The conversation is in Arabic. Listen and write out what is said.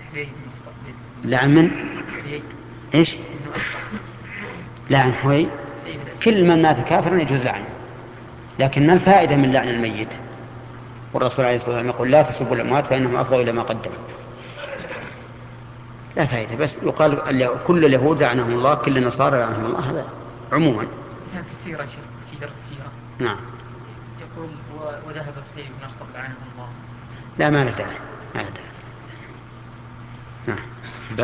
لعن من؟ إيش؟ لعن حوي. كل من مات كافرا يجوز لعنه، لكن ما الفائدة من لعن الميت؟ والرسول عليه الصلاة والسلام يقول لا تسبوا الأموات فإنهم أفضوا إلى ما قدموا. لا فائدة، بس يقال كل اليهود لعنهم الله، كل النصارى لعنهم الله، هذا عموما. مثلا في السيرة شيخ، في درس السيرة نعم. يقول وذهب الخيل ونشطب لعنه الله. لا ما له داعي، ما له داعي. نعم.